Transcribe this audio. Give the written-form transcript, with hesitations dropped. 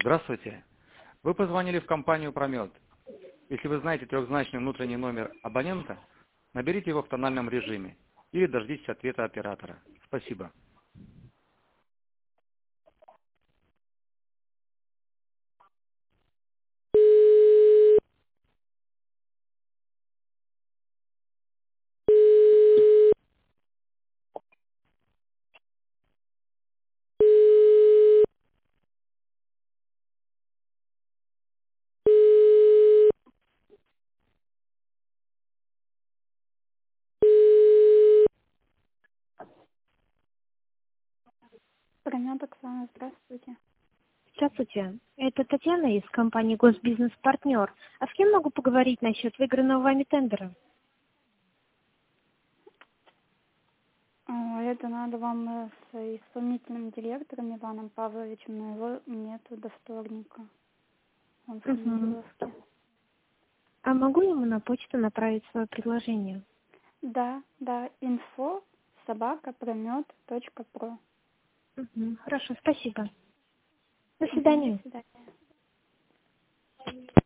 Здравствуйте. Вы позвонили в компанию «Промет». Если вы знаете трехзначный внутренний номер абонента, наберите его в тональном режиме или дождитесь ответа оператора. Спасибо. Промет Оксана, здравствуйте. Здравствуйте. Это Татьяна из компании «Госбизнес Партнер». А с кем могу поговорить насчет выигранного вами тендера? Это надо вам с исполнительным директором Иваном Павловичем, но его нету до вторника. Он в командировке. А могу ему на почту направить свое предложение? Да, info@promet.pro. Хорошо, спасибо. До До свидания. свидания.